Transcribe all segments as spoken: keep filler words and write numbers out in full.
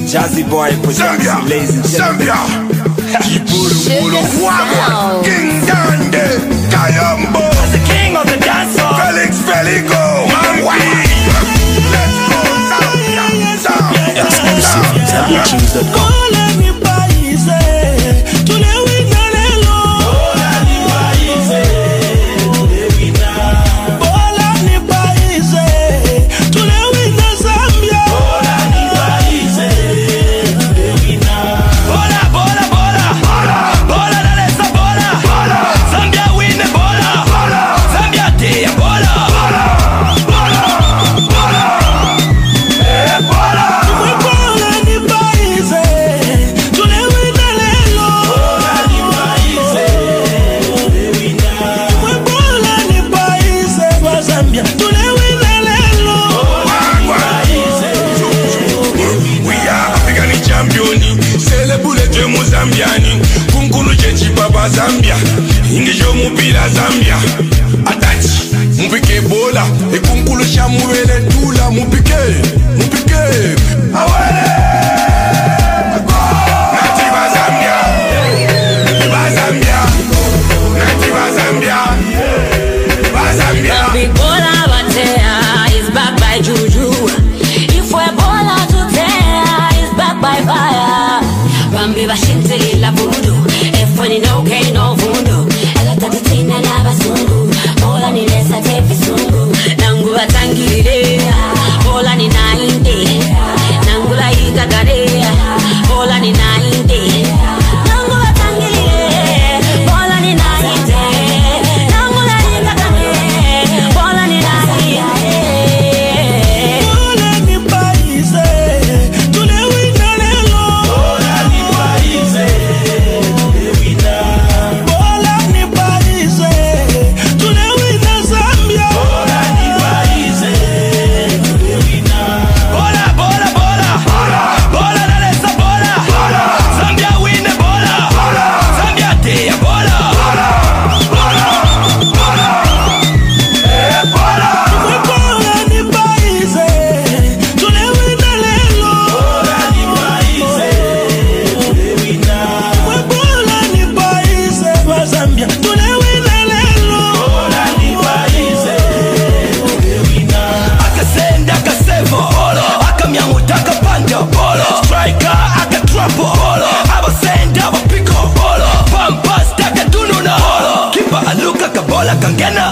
Jazzy Boy production, ladies and gentlemen. King Dande, Kayambo, the king of the dance hall. Felix Felico, Mangui. Let's go, Zambia, Zambia. Exclusive, Zambia Tunes dot com. Zambiani, kunkulu chechi papa Zambia, ingijo mupila Zambia, atachi, mupike bola, e kunkulu shamuele tula, mupike, mupike, awele, nativa Zambia, ba Zambia, nativa Zambia, ba Zambia. Big bola batea is back by Juju. If we bola to tear is back by fire. Bambi bashinteli la voodoo. If when you know okay no voodoo. Ela tatitina na basungu. Bola ni lesa tepi sungu. Nangu batangile. Bola ni nainde. Nangu la ikagare. Bola ni nainde. Nangu batangile. Bola ni nainde. Nangu la ikagare. Bola ni nainde. Bola ni paise. Tulewina lelo. Bola ni paise. Tulewina. Bola ni paise. Tulewina Zambia. Bola ni paise. Tulewina. Bola, bola, bola, bola, nalesa bola, Zambia win the bola, Zambia tea bola, Bola ni paise. Tulewina lelo. Bola ni paise. Tulewina. Bola ni paise wa Zambia. Tulewina lelo. Bola ni paise. Tulewina. akasenda akasevo, akamyanguta akapanda, striker akatrapo, abasenda abapiko, pampasta akadununa, kipa aluka kabola kangena,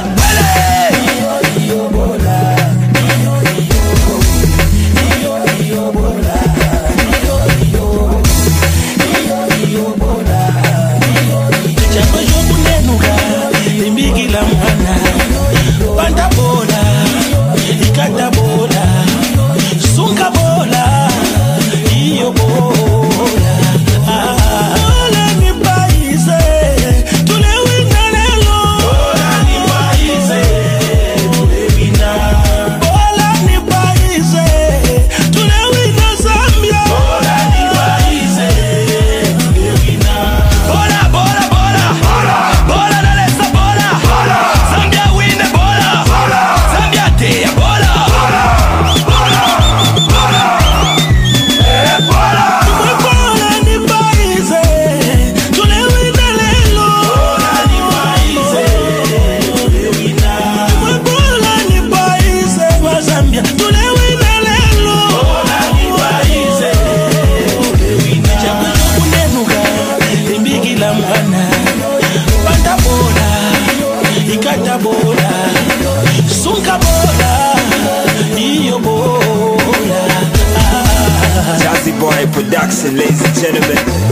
Chango jobu nenuga, imbigila mwana. Panda bola, ikata bola, sunka bola, iyo bola. Ah, bola ni paise, tulewina lelo. Bola ni paise, tulewina. Bola ni paise, tulewina Zambia. Bola ni paise, tulewina. bola, bola, bola, bola, nalesa bola, Zambia win the bola, Zambia tea bola, Bola ni paise, tulewina lelo. Bola ni paise, tulewina. Bola ni paise wa Zambia, tulewina lelo. Bola ni paise, tulewina. Chango kunenuka, imbigila mwana. Panda bola, ikata bola, sunka bola, iyo bola. Jazzy Boy production, ladies and gentlemen.